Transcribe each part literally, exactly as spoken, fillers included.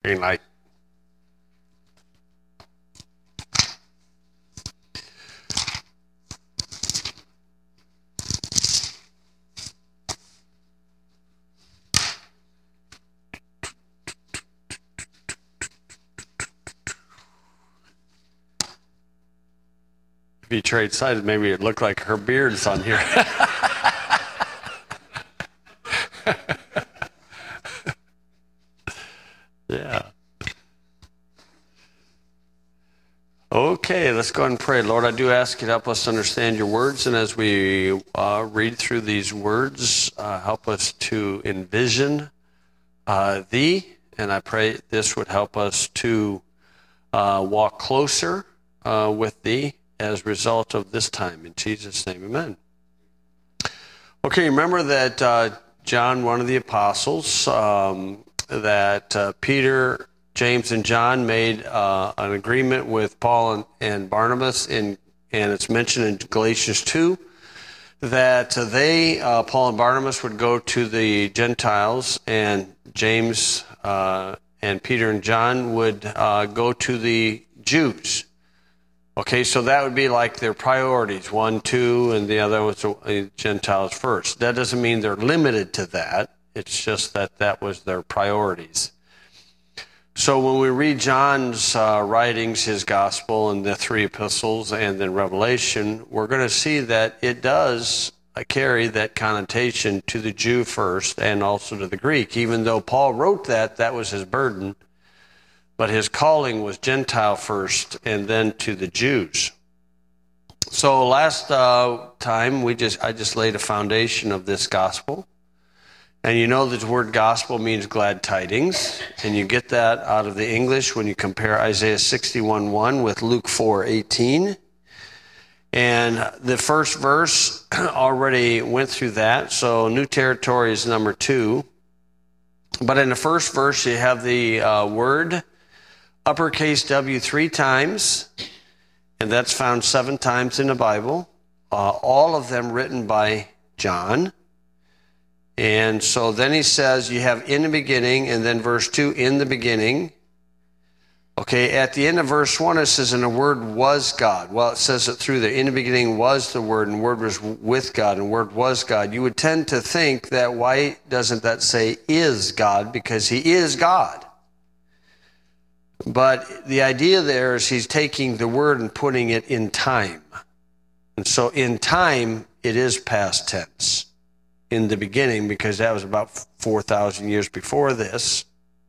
Green light. If you trade sides, maybe it looked like her beard's on here. Yeah. Okay, let's go ahead and pray. Lord, I do ask you to help us understand your words, and as we uh, read through these words, uh, help us to envision uh, thee, and I pray this would help us to uh, walk closer uh, with thee as a result of this time. In Jesus' name, amen. Okay, remember that uh, John, one of the apostles, um, that uh, Peter, James, and John made uh, an agreement with Paul and, and Barnabas, in, and it's mentioned in Galatians two, that uh, they, uh, Paul and Barnabas, would go to the Gentiles, and James uh, and Peter and John would uh, go to the Jews. Okay, so that would be like their priorities, one, two, and the other was the Gentiles first. That doesn't mean they're limited to that. It's just that that was their priorities. So when we read John's uh, writings, his gospel, and the three epistles, and then Revelation, we're going to see that it does uh, carry that connotation to the Jew first and also to the Greek. Even though Paul wrote that, that was his burden. But his calling was Gentile first and then to the Jews. So last uh, time, we just I just laid a foundation of this gospel. And you know that the word gospel means glad tidings. And you get that out of the English when you compare Isaiah sixty-one one with Luke four eighteen. And the first verse already went through that. So new territory is number two. But in the first verse, you have the uh, word uppercase W three times, and that's found seven times in the Bible, uh, all of them written by John. And so then he says you have in the beginning, and then verse two, in the beginning. Okay, at the end of verse one, it says, and the Word was God. Well, it says it through there. In the beginning was the Word, and the Word was with God, and the Word was God. You would tend to think that why doesn't that say is God? Because he is God. But the idea there is he's taking the word and putting it in time. And so in time, it is past tense in the beginning, because that was about four thousand years before this.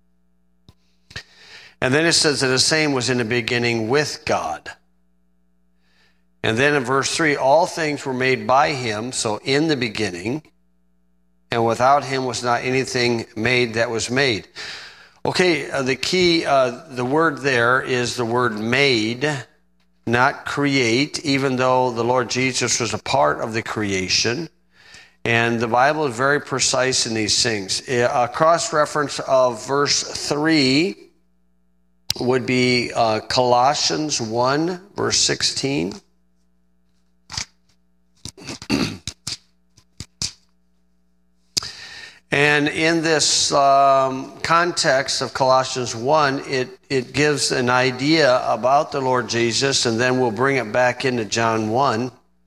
And then it says that the same was in the beginning with God. And then in verse three, all things were made by him, so in the beginning, and without him was not anything made that was made. Okay, uh, the key, uh, the word there is the word made, not create, even though the Lord Jesus was a part of the creation. And the Bible is very precise in these things. A cross-reference of verse three would be uh, Colossians one, verse sixteen. And in this um, context of Colossians one, it, it gives an idea about the Lord Jesus, and then we'll bring it back into John one,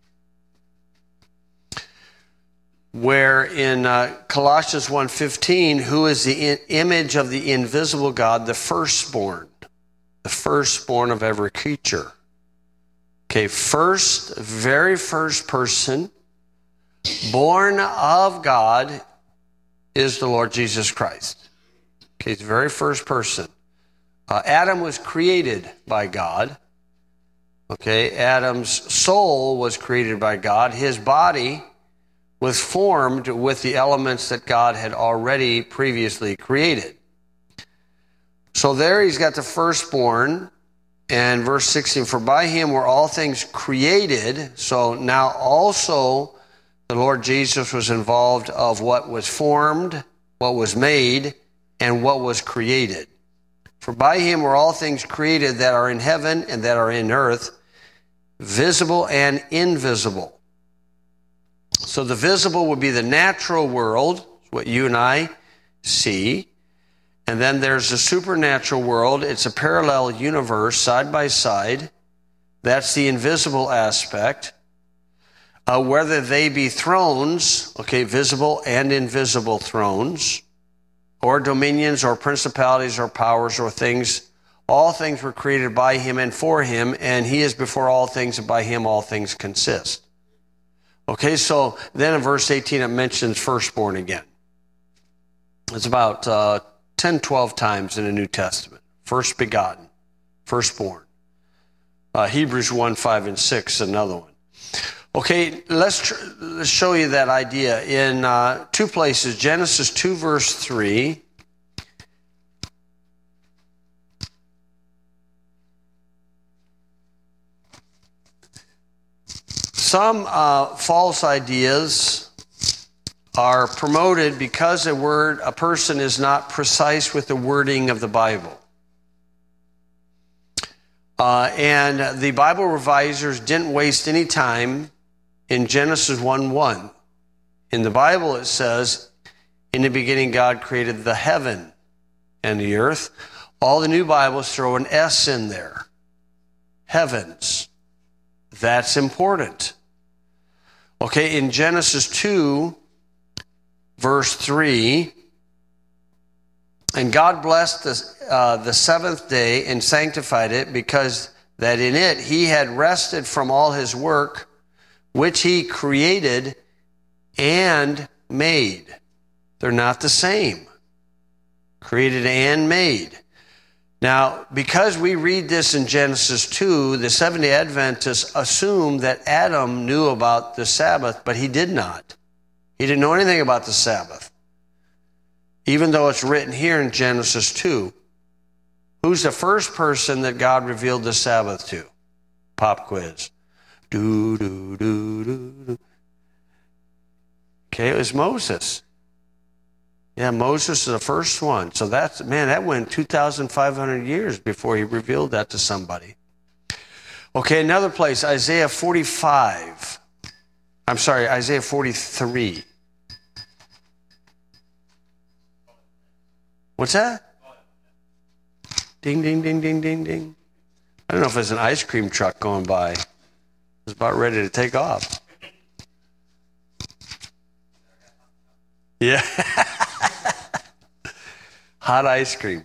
where in uh, Colossians one fifteen, who is the in- image of the invisible God, the firstborn, the firstborn of every creature. Okay, first, very first person, born of God, is the Lord Jesus Christ. Okay, he's the very first person. Uh, Adam was created by God. Okay, Adam's soul was created by God. His body was formed with the elements that God had already previously created. So there he's got the firstborn, and verse sixteen, for by him were all things created. So now also the Lord Jesus was involved of what was formed, what was made, and what was created. For by him were all things created that are in heaven and that are in earth, visible and invisible. So the visible would be the natural world, what you and I see. And then there's the supernatural world. It's a parallel universe, side by side. That's the invisible aspect. Uh, whether they be thrones, okay, visible and invisible thrones, or dominions, or principalities, or powers, or things, all things were created by him and for him, and he is before all things, and by him all things consist. Okay, so then in verse eighteen it mentions firstborn again. It's about uh, ten, twelve times in the New Testament. First begotten, firstborn. Uh, Hebrews one, five, and six, another one. Okay, let's, tr- let's show you that idea in uh, two places. Genesis two, verse three. Some uh, false ideas are promoted because a word, a person is not precise with the wording of the Bible. Uh, and the Bible revisers didn't waste any time in Genesis one one. In the Bible it says, in the beginning God created the heaven and the earth. All the new Bibles throw an S in there. Heavens. That's important. Okay, in Genesis two, verse three, and God blessed the, uh, the seventh day and sanctified it, because that in it he had rested from all his work which he created and made. They're not the same. Created and made. Now, because we read this in Genesis two, the Seventh-day Adventists assume that Adam knew about the Sabbath, but he did not. He didn't know anything about the Sabbath. Even though it's written here in Genesis two. Who's the first person that God revealed the Sabbath to? Pop quiz. Do, do, do, do, do. Okay, it was Moses. Yeah, Moses is the first one. So that's, man, that went two thousand five hundred years before he revealed that to somebody. Okay, another place, Isaiah forty-five. I'm sorry, Isaiah forty-three. What's that? Ding, ding, ding, ding, ding, ding. I don't know if it's an ice cream truck going by. It's about ready to take off. Yeah. Hot ice cream.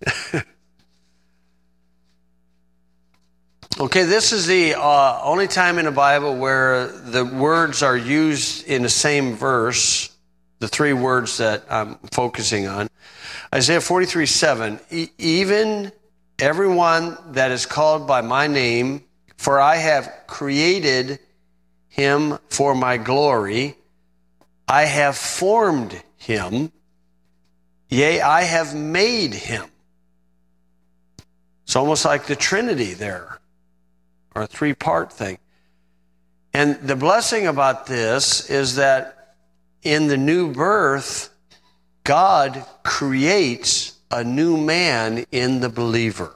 Okay, this is the uh, only time in the Bible where the words are used in the same verse, the three words that I'm focusing on. Isaiah forty-three, seven, e- even everyone that is called by my name, for I have created him for my glory. I have formed him. Yea, I have made him. It's almost like the Trinity there, or a three-part thing. And the blessing about this is that in the new birth, God creates a new man in the believer.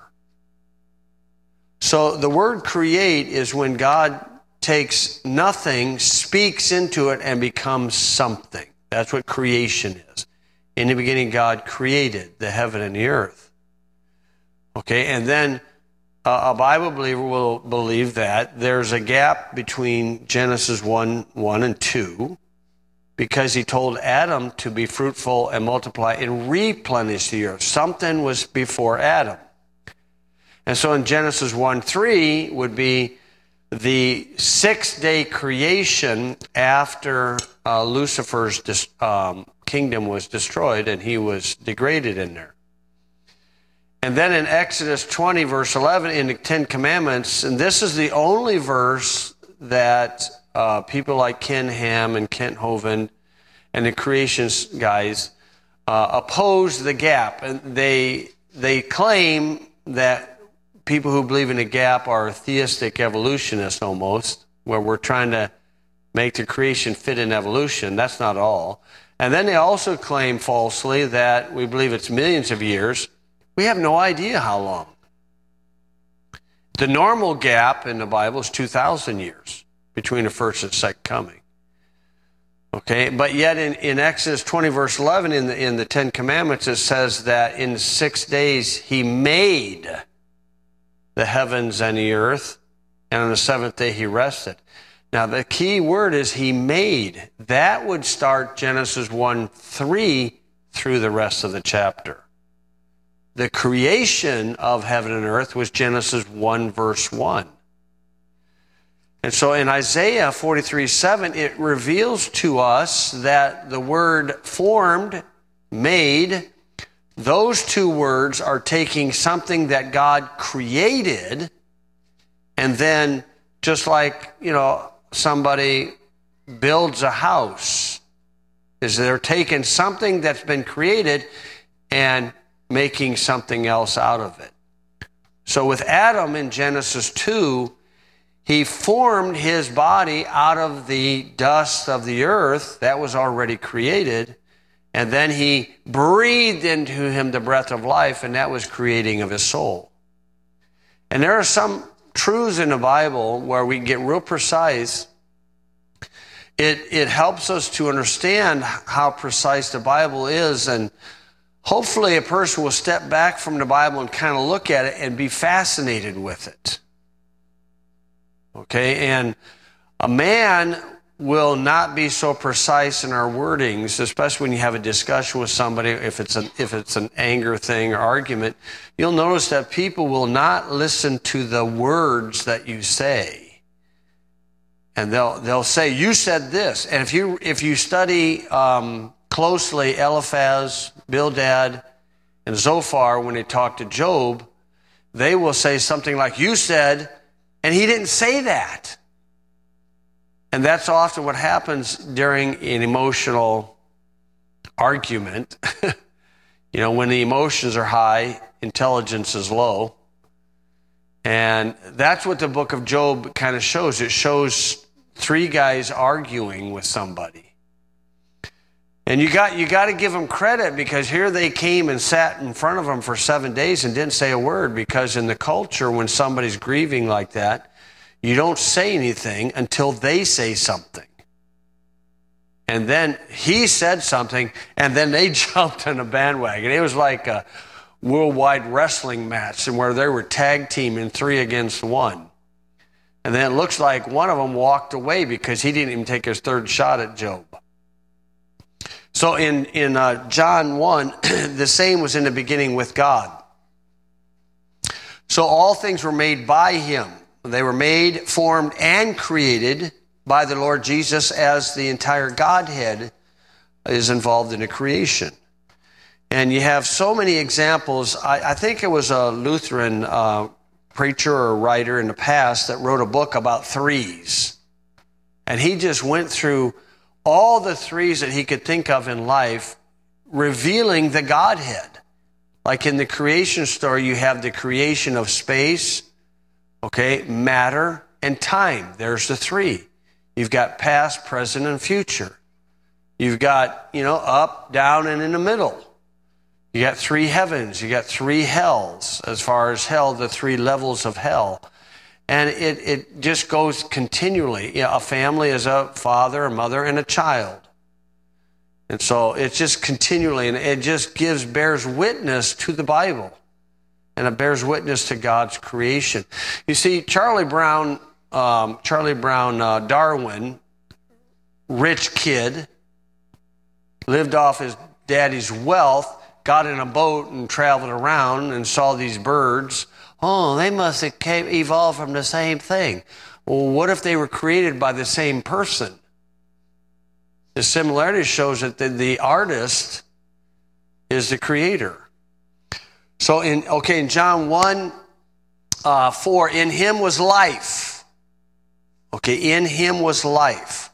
So the word create is when God takes nothing, speaks into it, and becomes something. That's what creation is. In the beginning, God created the heaven and the earth. Okay, and then uh, a Bible believer will believe that there's a gap between Genesis one, one and two, because he told Adam to be fruitful and multiply and replenish the earth. Something was before Adam. And so in Genesis one, three would be the six-day creation after uh, Lucifer's dis- um, kingdom was destroyed and he was degraded in there. And then in Exodus twenty, verse eleven, in the Ten Commandments, and this is the only verse that uh, people like Ken Ham and Kent Hovind and the creationist guys uh, oppose the gap. And they they claim that people who believe in a gap are theistic evolutionists almost, where we're trying to make the creation fit in evolution. That's not all. And then they also claim falsely that we believe it's millions of years. We have no idea how long. The normal gap in the Bible is two thousand years between the first and second coming. Okay, but yet in, in Exodus twenty, verse eleven, in the, in the Ten Commandments, it says that in six days he made the heavens and the earth, and on the seventh day he rested. Now, the key word is he made. That would start Genesis one three through the rest of the chapter. The creation of heaven and earth was Genesis one, verse one. And so in Isaiah forty-three seven, it reveals to us that the word formed, made, those two words are taking something that God created, and then just like, you know, somebody builds a house, is they're taking something that's been created and making something else out of it. So with Adam in Genesis two, he formed his body out of the dust of the earth that was already created, and then he breathed into him the breath of life, and that was creating of his soul. And there are some truths in the Bible where we can get real precise. It, it helps us to understand how precise the Bible is, and hopefully a person will step back from the Bible and kind of look at it and be fascinated with it. Okay, and a man will not be so precise in our wordings, especially when you have a discussion with somebody, if it's an, if it's an anger thing or argument. You'll notice that people will not listen to the words that you say. And they'll they'll say, you said this. And if you if you study um, closely Eliphaz, Bildad, and Zophar, when they talk to Job, they will say something like, you said, and he didn't say that. And that's often what happens during an emotional argument. You know, when the emotions are high, intelligence is low. And that's what the book of Job kind of shows. It shows three guys arguing with somebody. And you got you got to give them credit, because here they came and sat in front of them for seven days and didn't say a word, because in the culture, when somebody's grieving like that, you don't say anything until they say something. And then he said something, and then they jumped on a bandwagon. It was like a worldwide wrestling match, and where they were tag teaming three against one. And then it looks like one of them walked away because he didn't even take his third shot at Job. So in, in uh, John one, the same was in the beginning with God. So all things were made by him. They were made, formed, and created by the Lord Jesus, as the entire Godhead is involved in the creation. And you have so many examples. I, I think it was a Lutheran uh, preacher or writer in the past that wrote a book about threes. And he just went through all the threes that he could think of in life, revealing the Godhead. Like in the creation story, you have the creation of space, okay, matter, and time. There's the three. You've got past, present, and future. You've got, you know, up, down, and in the middle. You got three heavens. You got three hells. As far as hell, the three levels of hell. And it, it just goes continually. You know, a family is a father, a mother, and a child. And so it's just continually, and it just gives, bears witness to the Bible. And it bears witness to God's creation. You see, Charlie Brown, um, Charlie Brown uh, Darwin, rich kid, lived off his daddy's wealth, got in a boat and traveled around and saw these birds. Oh, they must have came, evolved from the same thing. Well, what if they were created by the same person? The similarity shows that the, the artist is the creator. So in, okay, in John one, uh, four, in him was life. Okay, in him was life.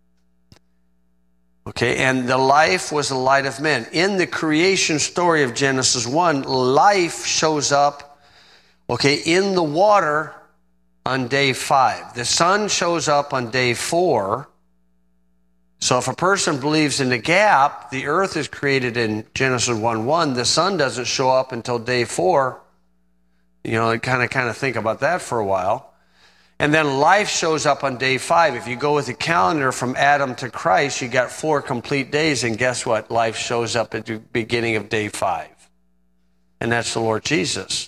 Okay, and the life was the light of men. In the creation story of Genesis one, life shows up, okay, in the water on day five. The sun shows up on day four. So if a person believes in the gap, the earth is created in Genesis one one, the sun doesn't show up until day four. You know, kind of kind of think about that for a while. And then life shows up on day five. If you go with the calendar from Adam to Christ, you got four complete days. And guess what? Life shows up at the beginning of day five. And that's the Lord Jesus.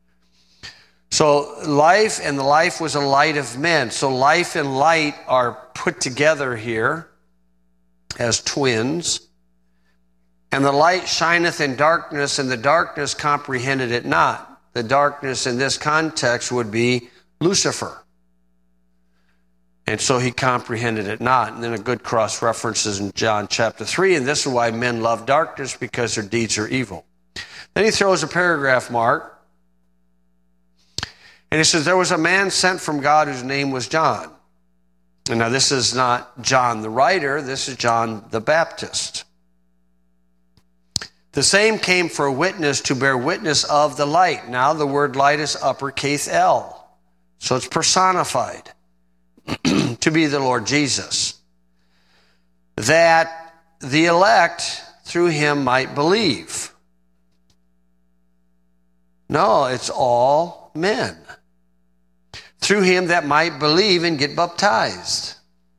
So life, and the life was a light of men. So life and light are put together here as twins. And the light shineth in darkness, and the darkness comprehended it not. The darkness in this context would be Lucifer. And so he comprehended it not. And then a good cross references in John chapter three, and this is why men love darkness, because their deeds are evil. Then he throws a paragraph mark, and he says, there was a man sent from God whose name was John. And now this is not John the writer, this is John the Baptist. The same came for a witness, to bear witness of the light. Now the word light is uppercase L, so it's personified to be the Lord Jesus, that the elect through him might believe. No, it's all men. Through him that might believe and get baptized.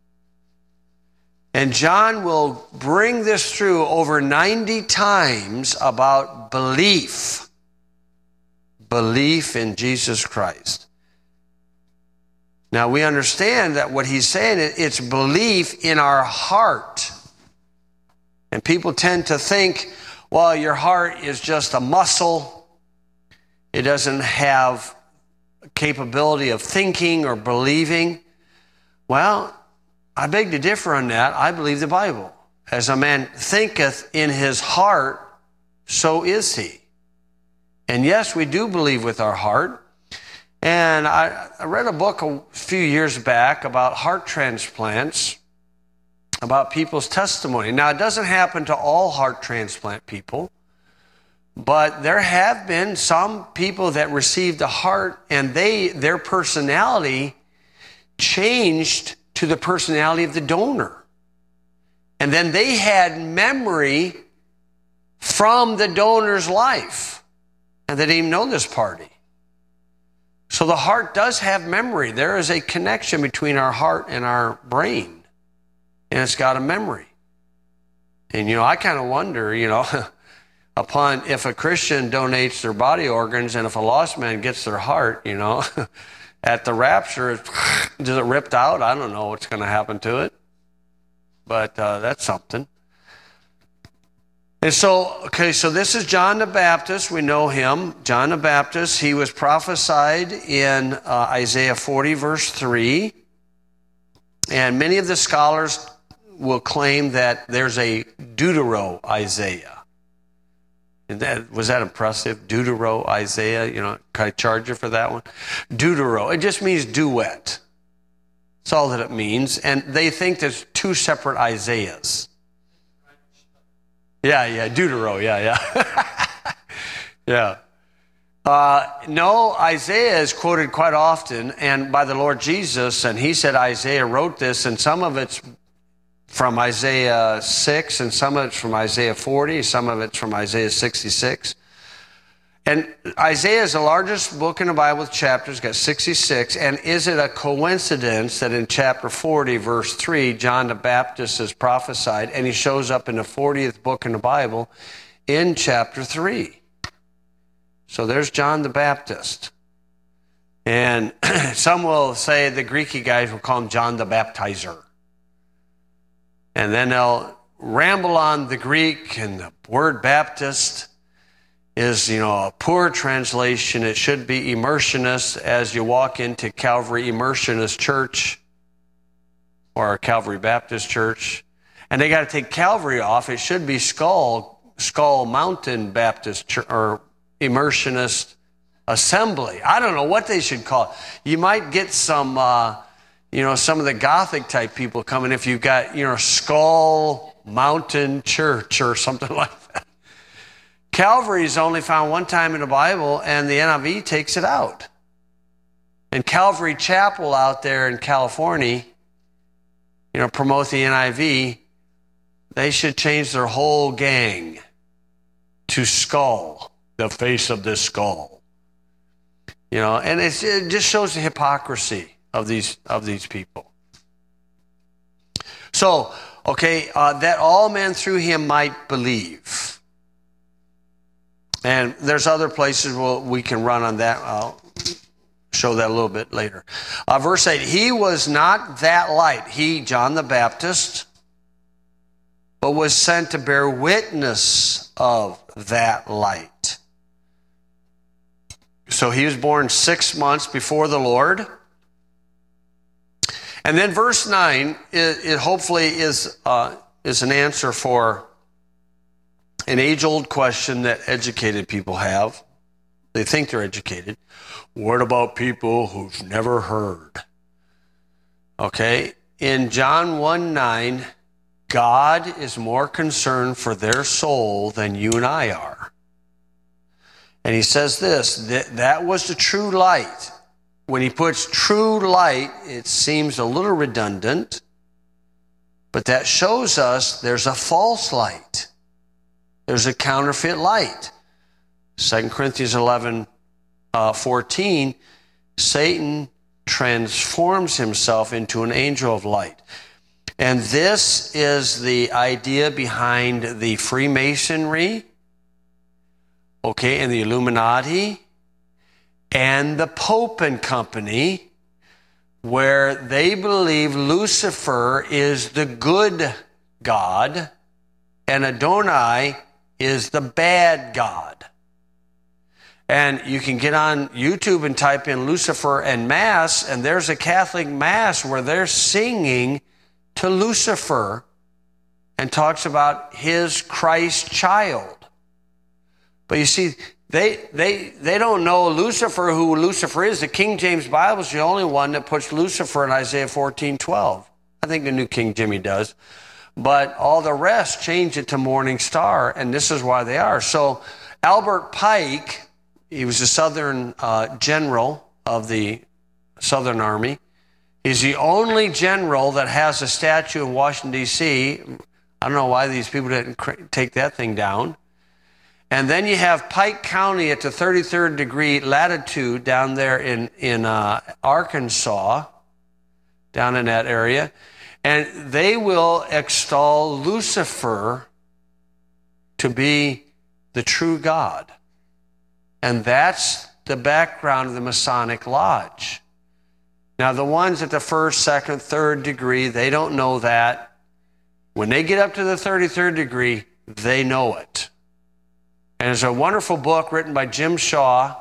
And John will bring this through over ninety times about belief. Belief in Jesus Christ. Now we understand that what he's saying, it's belief in our heart. And people tend to think, well, your heart is just a muscle. It doesn't have capability of thinking or believing. Well, I beg to differ on that. I believe the Bible. As a man thinketh in his heart, so is he. And yes, we do believe with our heart. And I, I read a book a few years back about heart transplants, about people's testimony. Now, it doesn't happen to all heart transplant people, but there have been some people that received a heart, and they their personality changed to the personality of the donor. And then they had memory from the donor's life. And they didn't even know this party. So the heart does have memory. There is a connection between our heart and our brain. And it's got a memory. And, you know, I kind of wonder, you know, upon if a Christian donates their body organs and if a lost man gets their heart, you know, at the rapture, is it ripped out? I don't know what's going to happen to it. But uh, that's something. And so, okay, so this is John the Baptist. We know him. John the Baptist, he was prophesied in uh, Isaiah forty, verse three. And many of the scholars will claim that there's a Deutero Isaiah. And that, was that impressive? Deutero Isaiah, you know, can I charge you for that one? Deutero, it just means duet. That's all that it means. And they think there's two separate Isaiahs. Yeah, yeah, Deutero, yeah, yeah. yeah. Uh, no, Isaiah is quoted quite often, and by the Lord Jesus, and he said Isaiah wrote this, and some of it's from Isaiah six, and some of it's from Isaiah forty, some of it's from Isaiah sixty-six. And Isaiah is the largest book in the Bible with chapters, got sixty-six, and is it a coincidence that in chapter forty, verse three, John the Baptist is prophesied, and he shows up in the fortieth book in the Bible in chapter three? So there's John the Baptist. And some will say, the Greeky guys will call him John the Baptizer. And then they'll ramble on the Greek, and the word Baptist is, you know, a poor translation. It should be immersionist, as you walk into Calvary Immersionist Church or Calvary Baptist Church. And they got to take Calvary off. It should be Skull, Skull Mountain Baptist Church, or Immersionist Assembly. I don't know what they should call it. You might get some, uh, you know, some of the Gothic type people coming if you've got, you know, Skull Mountain Church or something like that. Calvary is only found one time in the Bible, and the N I V takes it out. And Calvary Chapel out there in California, you know, promote the N I V, they should change their whole gang to Skull, the face of this skull. You know, and it's, it just shows the hypocrisy of these of these people. So, okay, uh, that all men through him might believe. And there's other places where we can run on that. I'll show that a little bit later. Uh, verse eight, he was not that light, he, John the Baptist, but was sent to bear witness of that light. So he was born six months before the Lord. And then verse nine, it, it hopefully is, uh, is an answer for an age-old question that educated people have. They think they're educated. What about people who've never heard? Okay, in John one nine, God is more concerned for their soul than you and I are. And he says this, that, that was the true light. When he puts true light, it seems a little redundant, but that shows us there's a false light. There's a counterfeit light. Second Corinthians eleven fourteen, Satan transforms himself into an angel of light. And this is the idea behind the Freemasonry, okay, and the Illuminati, and the Pope and Company, where they believe Lucifer is the good God and Adonai is the bad God. And you can get on YouTube and type in Lucifer and Mass, and there's a Catholic Mass where they're singing to Lucifer and talks about his Christ child. But you see, they they they don't know Lucifer, who Lucifer is. The King James Bible is the only one that puts Lucifer in Isaiah fourteen twelve. I think the New King Jimmy does. But all the rest change it to morning star, and this is why they are. So Albert Pike, he was a Southern uh, general of the Southern Army. He's the only general that has a statue in Washington, D C I don't know why these people didn't cr- take that thing down. And then you have Pike County at the thirty-third degree latitude down there in, in uh, Arkansas, down in that area. And they will extol Lucifer to be the true God. And that's the background of the Masonic Lodge. Now, the ones at the first, second, third degree, they don't know that. When they get up to the thirty-third degree, they know it. And there's a wonderful book written by Jim Shaw.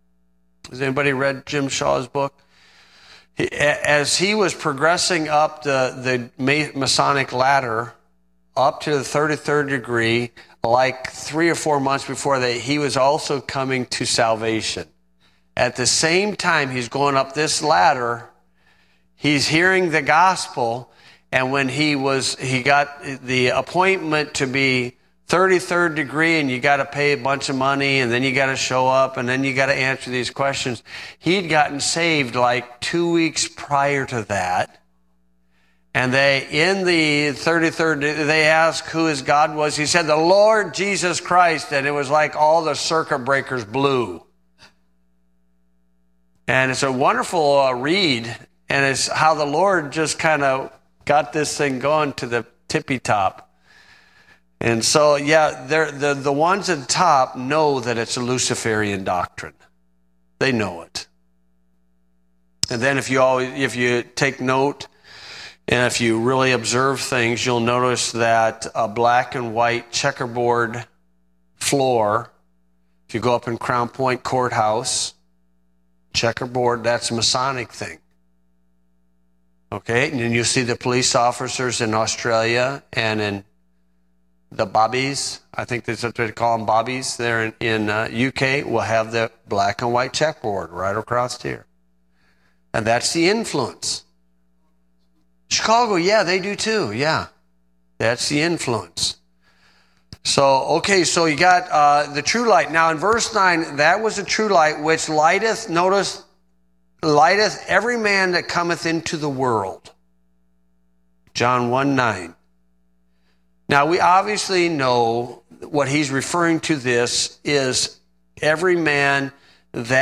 Has anybody read Jim Shaw's book? He, as he was progressing up the, the Masonic ladder up to the thirty-third degree, like three or four months before that, he was also coming to salvation. At the same time he's going up this ladder, he's hearing the gospel, and when he was he got the appointment to be thirty-third degree, and you got to pay a bunch of money, and then you got to show up, and then you got to answer these questions. He'd gotten saved like two weeks prior to that. And they, in the thirty-third, they asked who his God was. He said, the Lord Jesus Christ. And it was like all the circuit breakers blew. And it's a wonderful uh, read. And it's how the Lord just kind of got this thing going to the tippy top. And so, yeah, the, the ones at the top know that it's a Luciferian doctrine. They know it. And then if you always, if you take note, and if you really observe things, you'll notice that a black and white checkerboard floor, if you go up in Crown Point Courthouse, checkerboard, that's a Masonic thing. Okay, and then you see the police officers in Australia and in the bobbies, I think that's what they call them, bobbies, there in, in uh, U K, will have the black and white checkerboard right across here. And that's the influence. Chicago, yeah, they do too, yeah. That's the influence. So, okay, so you got uh, the true light. Now in verse nine, that was the true light which lighteth, notice, lighteth every man that cometh into the world. John one nine. Now we obviously know what he's referring to this is every man that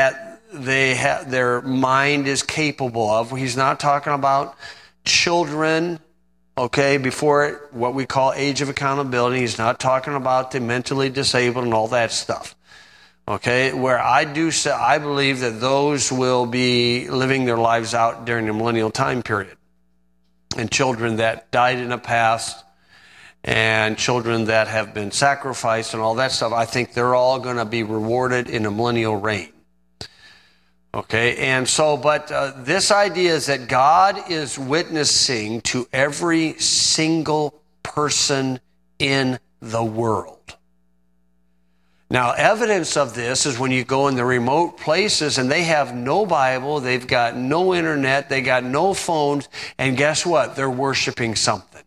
they have, their mind is capable of. He's not talking about children, okay, before what we call age of accountability. He's not talking about the mentally disabled and all that stuff. Okay, where I do say, I believe that those will be living their lives out during the millennial time period. And children that died in the past, and children that have been sacrificed and all that stuff, I think they're all going to be rewarded in a millennial reign. Okay, and so, but uh, this idea is that God is witnessing to every single person in the world. Now, evidence of this is when you go in the remote places and they have no Bible, they've got no internet, they got no phones, and guess what? They're worshiping something.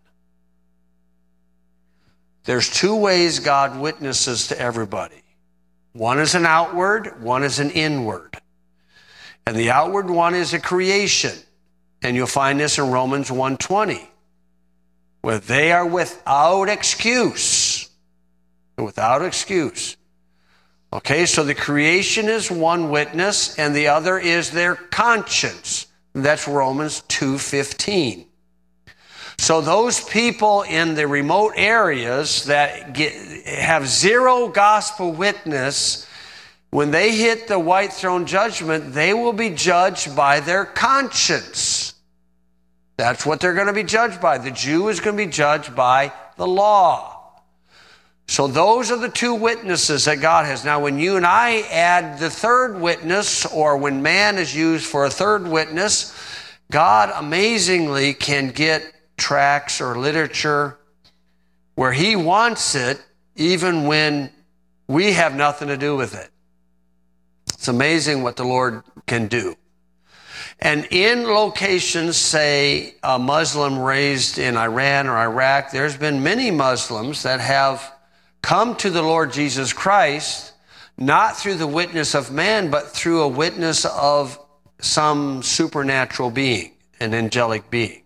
There's two ways God witnesses to everybody. One is an outward, one is an inward. And the outward one is a creation. And you'll find this in Romans one twenty, where they are without excuse. Without excuse. Okay, so the creation is one witness, and the other is their conscience. That's Romans two fifteen. So those people in the remote areas that get, have zero gospel witness, when they hit the white throne judgment, they will be judged by their conscience. That's what they're going to be judged by. The Jew is going to be judged by the law. So those are the two witnesses that God has. Now, when you and I add the third witness, or when man is used for a third witness, God amazingly can get tracts or literature where he wants it, even when we have nothing to do with it. It's amazing what the Lord can do. And in locations, say, a Muslim raised in Iran or Iraq, there's been many Muslims that have come to the Lord Jesus Christ, not through the witness of man, but through a witness of some supernatural being, an angelic being.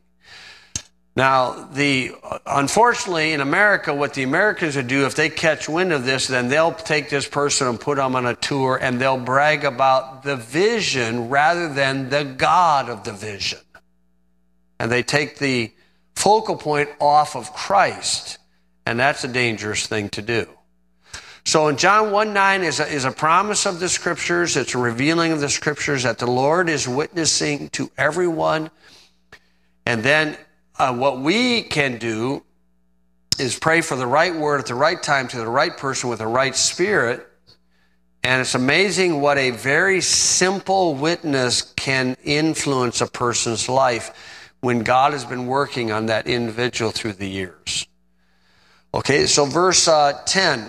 Now, the unfortunately, in America, what the Americans would do, if they catch wind of this, then they'll take this person and put them on a tour, and they'll brag about the vision rather than the God of the vision. And they take the focal point off of Christ. And that's a dangerous thing to do. So in John one nine is a, is a promise of the Scriptures. It's a revealing of the Scriptures that the Lord is witnessing to everyone. And then uh, what we can do is pray for the right word at the right time to the right person with the right spirit. And it's amazing what a very simple witness can influence a person's life when God has been working on that individual through the years. Okay, so verse uh, ten,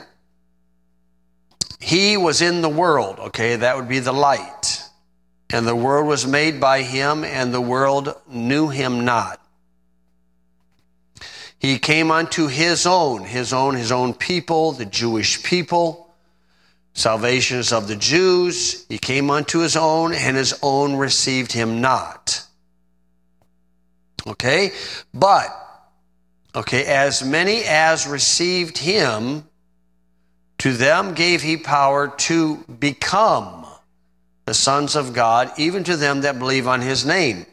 he was in the world, okay, that would be the light. And the world was made by him, and the world knew him not. He came unto his own, his own, his own people, the Jewish people. Salvation is of the Jews. He came unto his own, and his own received him not. Okay, but Okay, as many as received him, to them gave he power to become the sons of God, even to them that believe on his name,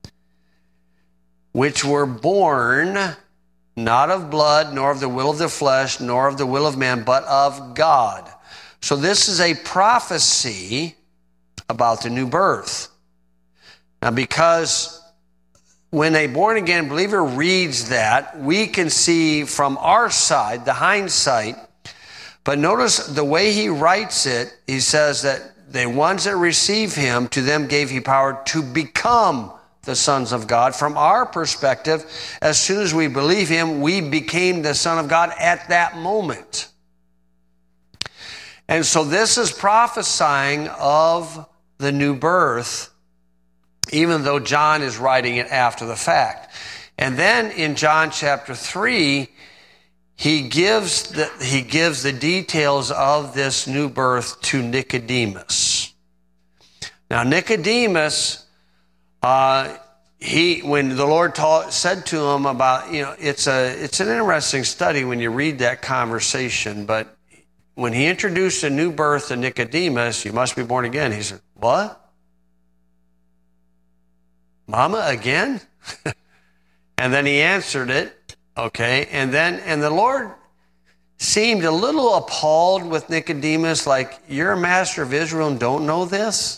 which were born not of blood, nor of the will of the flesh, nor of the will of man, but of God. So this is a prophecy about the new birth. Now, because when a born-again believer reads that, we can see from our side, the hindsight, but notice the way he writes it, he says that the ones that receive him, to them gave he power to become the sons of God. From our perspective, as soon as we believe him, we became the son of God at that moment. And so this is prophesying of the new birth, even though John is writing it after the fact. And then in John chapter three, he gives the, he gives the details of this new birth to Nicodemus. Now, Nicodemus, uh, he when the Lord taught, said to him about, you know, it's a it's an interesting study when you read that conversation, but when he introduced a new birth to Nicodemus, you must be born again. He said, what? Mama, again? And then he answered it, okay? And then, and the Lord seemed a little appalled with Nicodemus, like, you're a master of Israel and don't know this?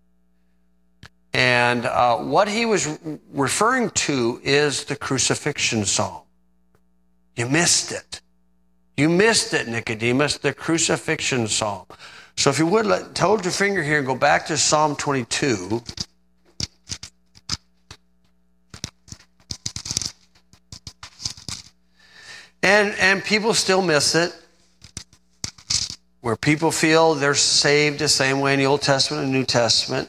And uh, what he was referring to is the crucifixion psalm. You missed it. You missed it, Nicodemus, the crucifixion psalm. So if you would, let, hold your finger here and go back to Psalm twenty-two. And, and people still miss it, where people feel they're saved the same way in the Old Testament and New Testament.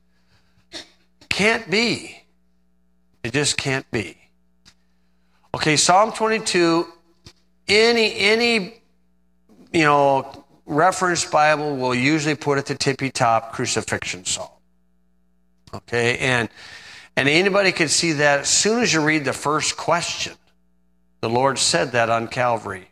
Can't be. It just can't be. Okay, Psalm twenty-two, any, any, you know, reference Bible will usually put at the tippy top crucifixion psalm. Okay, and, and anybody can see that as soon as you read the first question. The Lord said that on Calvary.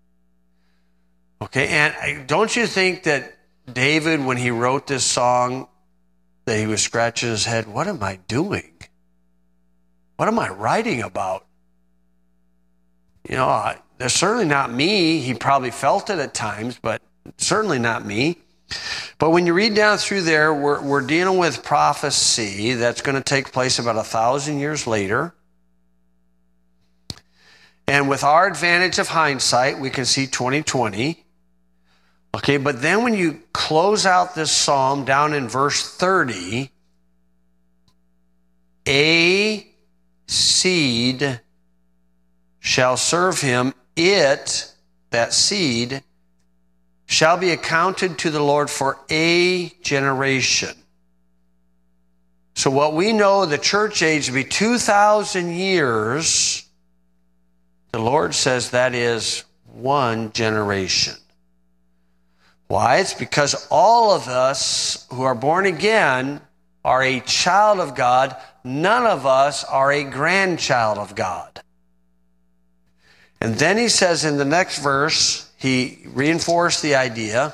Okay, and don't you think that David, when he wrote this song, that he was scratching his head, what am I doing? What am I writing about? You know, I, they're certainly not me. He probably felt it at times, but certainly not me. But when you read down through there, we're, we're dealing with prophecy that's going to take place about a thousand years later. And with our advantage of hindsight, we can see twenty twenty. Okay, but then when you close out this psalm down in verse thirty, a seed shall serve him, it, that seed, shall be accounted to the Lord for a generation. So what we know the church age to be two thousand years, the Lord says that is one generation. Why? It's because all of us who are born again are a child of God. None of us are a grandchild of God. And then he says in the next verse, he reinforced the idea,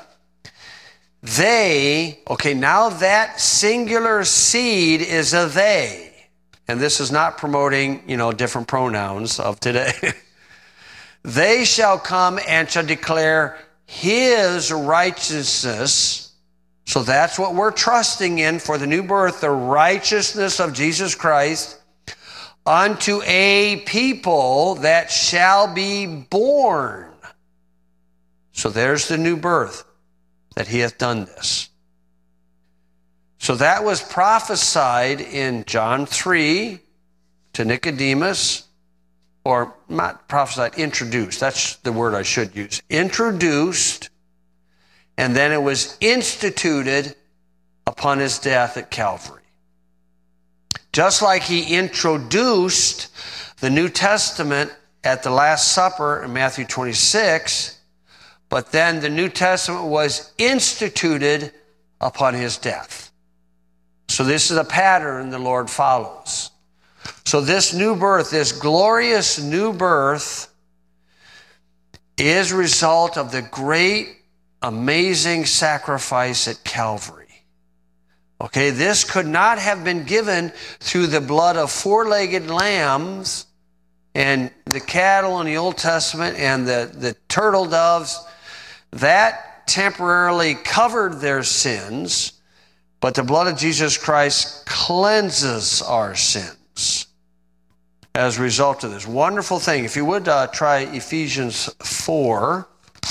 they, okay, now that singular seed is a they. And this is not promoting, you know, different pronouns of today. They shall come and shall declare his righteousness. So that's what we're trusting in for the new birth, the righteousness of Jesus Christ, unto a people that shall be born. So there's the new birth, that he hath done this. So that was prophesied in John three to Nicodemus, or not prophesied, introduced. That's the word I should use. Introduced, and then it was instituted upon his death at Calvary. Just like he introduced the New Testament at the Last Supper in Matthew twenty-six, but then the New Testament was instituted upon his death. So this is a pattern the Lord follows. So this new birth, this glorious new birth, is a result of the great, amazing sacrifice at Calvary. Okay, this could not have been given through the blood of four-legged lambs and the cattle in the Old Testament and the, the turtle doves. That temporarily covered their sins, but the blood of Jesus Christ cleanses our sins as a result of this wonderful thing. If you would uh, try Ephesians four.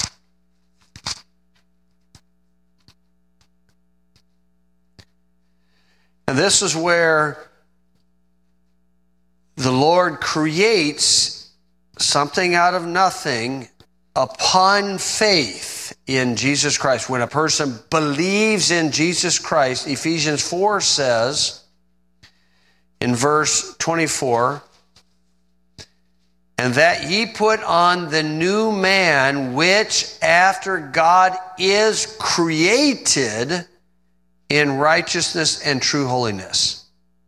And this is where the Lord creates something out of nothing upon faith in Jesus Christ. When a person believes in Jesus Christ, Ephesians four says in verse twenty-four, and that ye put on the new man, which after God is created in righteousness and true holiness.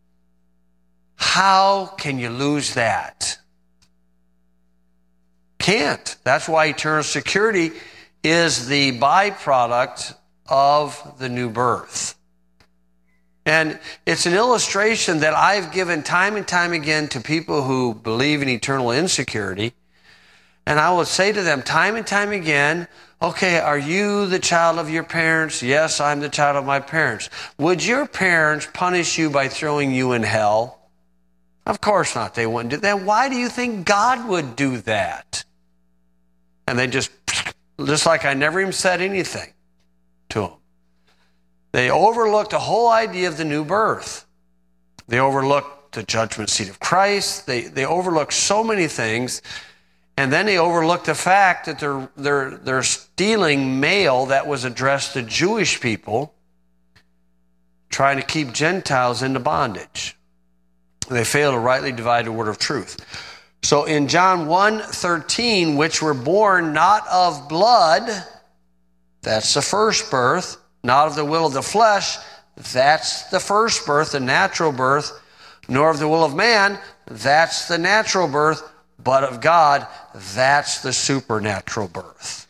How can you lose that? Can't. That's why eternal security is the byproduct of the new birth. And it's an illustration that I've given time and time again to people who believe in eternal insecurity. And I will say to them time and time again, okay, are you the child of your parents? Yes, I'm the child of my parents. Would your parents punish you by throwing you in hell? Of course not. They wouldn't do that. Why do you think God would do that? And they just, just like I never even said anything to them. They overlooked the whole idea of the new birth. They overlooked the judgment seat of Christ. They, they overlooked so many things. And then they overlooked the fact that they're, they're, they're stealing mail that was addressed to Jewish people, trying to keep Gentiles into bondage. They fail to rightly divide the word of truth. So in John one thirteen, which were born not of blood, that's the first birth, not of the will of the flesh, that's the first birth, the natural birth, nor of the will of man, that's the natural birth, but of God, that's the supernatural birth.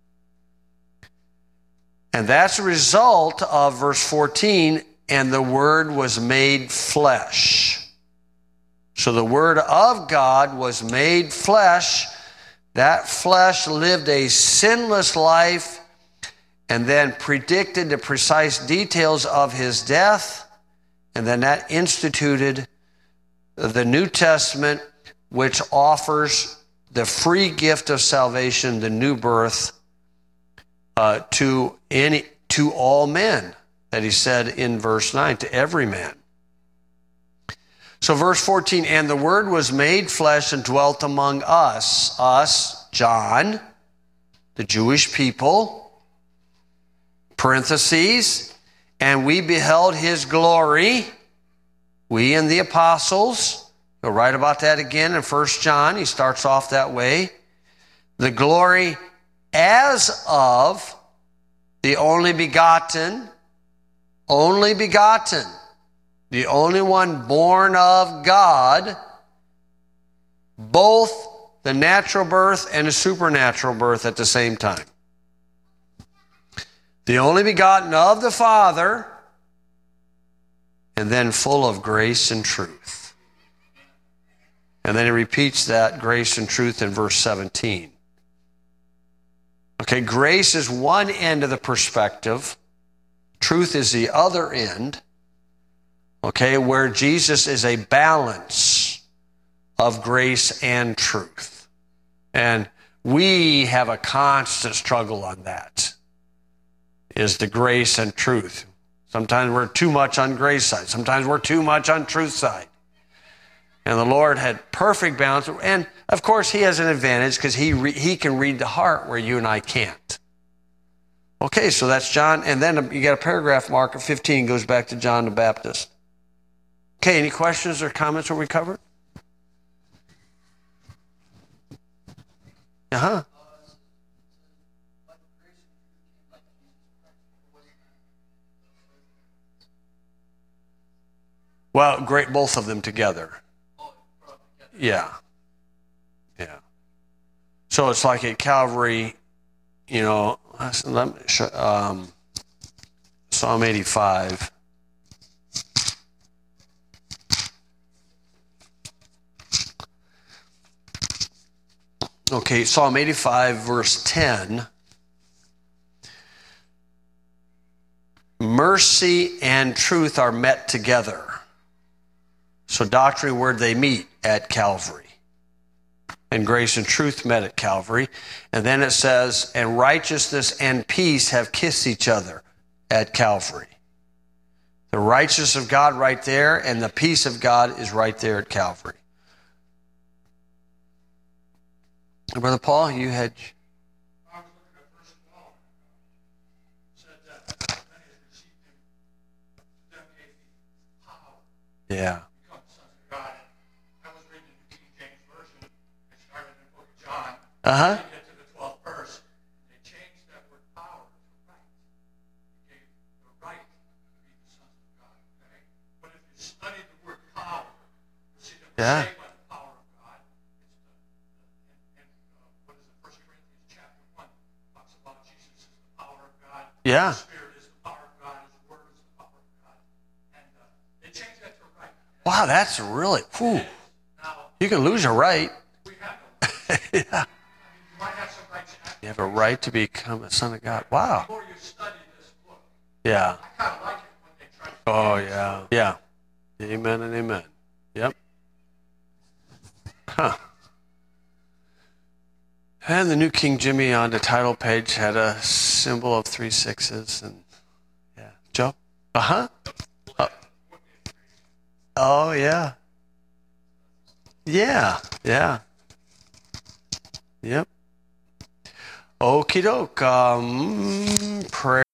And that's a result of verse fourteen, and the Word was made flesh. So the Word of God was made flesh. That flesh lived a sinless life and then predicted the precise details of his death. And then that instituted the New Testament, which offers the free gift of salvation, the new birth, uh, to any, to all men, that he said in verse nine, to every man. So verse fourteen, and the Word was made flesh and dwelt among us, us, John, the Jewish people, parentheses, and we beheld his glory, we and the apostles. He'll write about that again in First John. He starts off that way. The glory as of the only begotten, only begotten, the only one born of God, both the natural birth and the supernatural birth at the same time. The only begotten of the Father, and then full of grace and truth. And then he repeats that grace and truth in verse seventeen. Okay, grace is one end of the perspective. Truth is the other end. Okay, where Jesus is a balance of grace and truth. And we have a constant struggle on that, is the grace and truth. Sometimes we're too much on grace side. Sometimes we're too much on truth side. And the Lord had perfect balance. And, of course, he has an advantage because he, re- he can read the heart where you and I can't. Okay, so that's John. And then you got a paragraph mark of fifteen goes back to John the Baptist. Okay, any questions or comments where we covered? Uh-huh. Well, great, both of them together. Yeah. Yeah. So it's like at Calvary, you know, let me show, um, Psalm eighty-five. Okay, Psalm eighty-five, verse ten. Mercy and truth are met together. So doctrine, where they meet at Calvary. And grace and truth met at Calvary. And then it says, and righteousness and peace have kissed each other at Calvary. The righteousness of God right there, and the peace of God is right there at Calvary. Brother Paul, you had... I was looking at verse twelve. It said that many have received him, to them gave he power. Yeah. Uh-huh. Get to the twelfth verse, they changed that word power to right. They gave the right to be the sons of God. Okay? But if you study the word power, you see that we're Yeah. saved by the power of God. It's the, the and, and uh, what is it? First Corinthians chapter one talks about Yeah. The Spirit is the power of God. His Word is the power of God. And uh, they changed that to right. Wow, that's really, whew. Now, You can lose your right. we have no rights. Yeah. I mean, you might have some rights after. You have a right to become a son of God. Wow. The more you study this book, Yeah. I kind of like it when they try to. Oh, yeah. Yeah. Amen and amen. Yep. Huh. And the New King Jimmy on the title page had a symbol of three sixes. And yeah. Joe? Uh-huh. Oh, oh yeah. Yeah. Yeah. Yep. Okie doke. Um, pray.